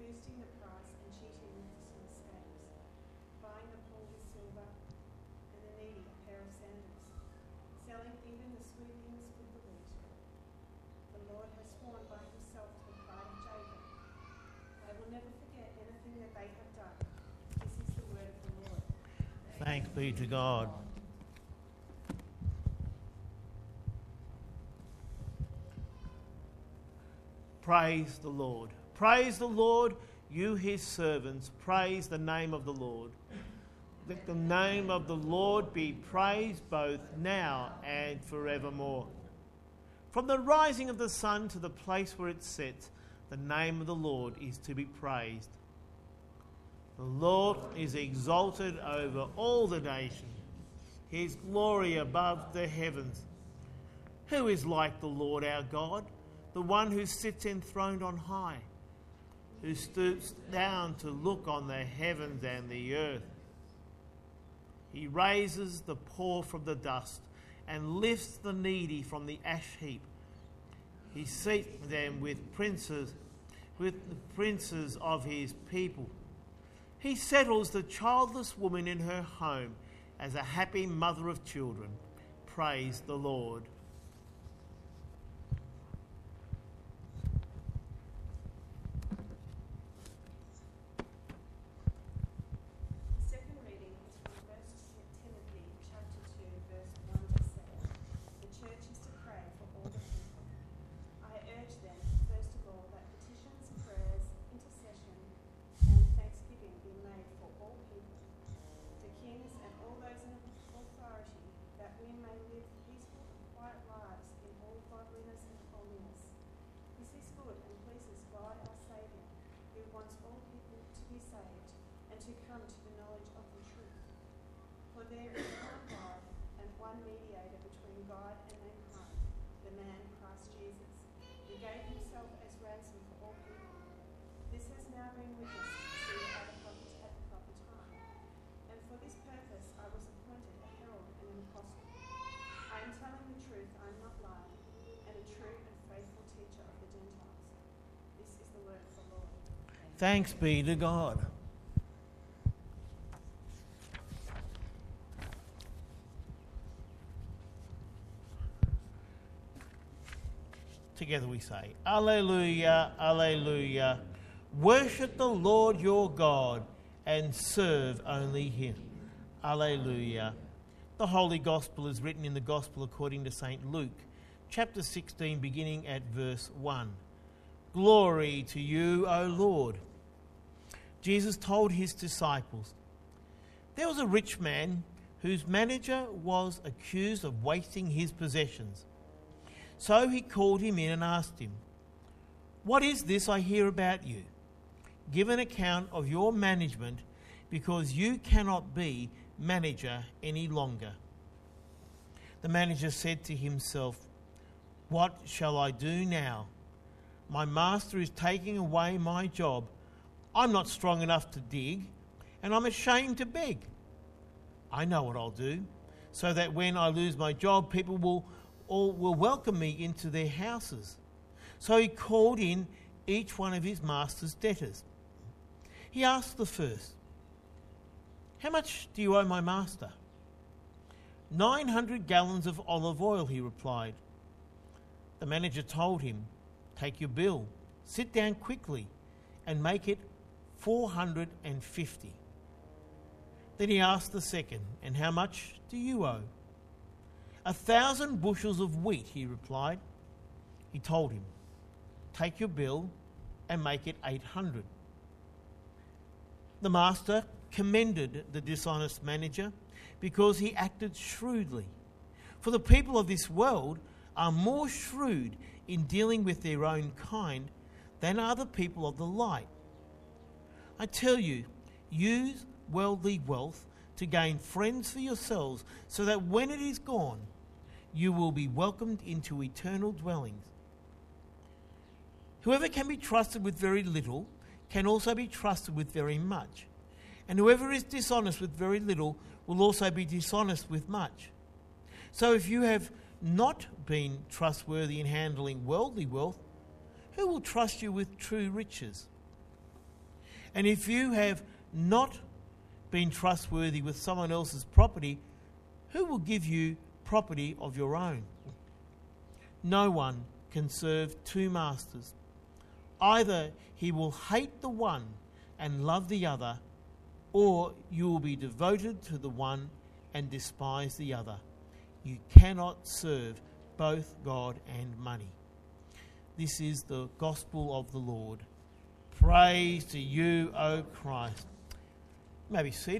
boosting the price and cheating with dishonest schemes, buying the poor with silver and the needy a pair of sandals, selling even the sweetings with the wheat. The Lord has sworn by himself to the pride of Jacob, I will never forget anything that they have done. This is the word of the Lord. Thanks be to God. Praise the Lord. Praise the Lord, you his servants. Praise the name of the Lord. Let the name of the Lord be praised both now and forevermore. From the rising of the sun to the place where it sets, the name of the Lord is to be praised. The Lord is exalted over all the nations, his glory above the heavens. Who is like the Lord our God, the one who sits enthroned on high, who stoops down to look on the heavens and the earth? He raises the poor from the dust and lifts the needy from the ash heap. He seats them with the princes of his people. He settles the childless woman in her home as a happy mother of children. Praise the Lord. Thanks be to God. Together we say, Alleluia, Alleluia. Worship the Lord your God and serve only him. Alleluia. The Holy Gospel is written in the Gospel according to St. Luke, chapter 16, beginning at verse 1. Glory to you, O Lord. Jesus told his disciples, there was a rich man whose manager was accused of wasting his possessions. So he called him in and asked him, what is this I hear about you? Give an account of your management, because you cannot be manager any longer. The manager said to himself, what shall I do now? My master is taking away my job. I'm not strong enough to dig, and I'm ashamed to beg. I know what I'll do, so that when I lose my job, people will welcome me into their houses. So he called in each one of his master's debtors. He asked the first, how much do you owe my master? 900 gallons of olive oil, he replied. The manager told him, take your bill, sit down quickly, and make it 450. Then he asked the second, and how much do you owe? 1,000 bushels of wheat, he replied. He told him, take your bill and make it 800. The master commended the dishonest manager because he acted shrewdly. For the people of this world are more shrewd in dealing with their own kind than are the people of the light. I tell you, use worldly wealth to gain friends for yourselves, so that when it is gone, you will be welcomed into eternal dwellings. Whoever can be trusted with very little can also be trusted with very much. And whoever is dishonest with very little will also be dishonest with much. So if you have not been trustworthy in handling worldly wealth, who will trust you with true riches? And if you have not been trustworthy with someone else's property, who will give you property of your own? No one can serve two masters. Either he will hate the one and love the other, or you will be devoted to the one and despise the other. You cannot serve both God and money. This is the gospel of the Lord. Praise to you, O Christ. You may be seated.